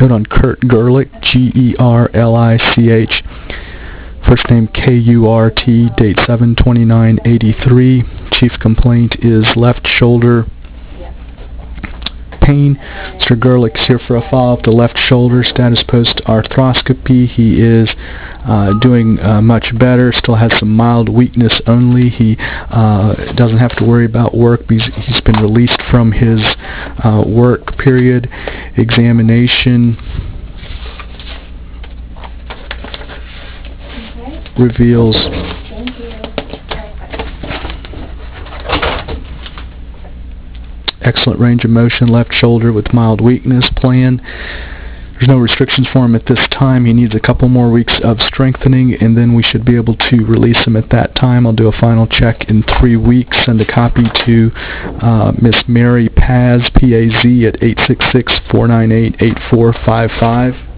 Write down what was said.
Note on Kurt Gerlich, Gerlich. First name K-U-R-T, date 7/29/83. Chief complaint is left shoulder pain. Mr. Gerlich's here for a follow-up to left shoulder, status post-arthroscopy. He is doing much better, still has some mild weakness only. He doesn't have to worry about work because he's been released from his work period. Examination reveals excellent range of motion, left shoulder with mild weakness. Plan. There's no restrictions for him at this time. He needs a couple more weeks of strengthening, and then we should be able to release him at that time. I'll do a final check in 3 weeks. Send a copy to Miss Mary Paz, P-A-Z, at 866-498-8455.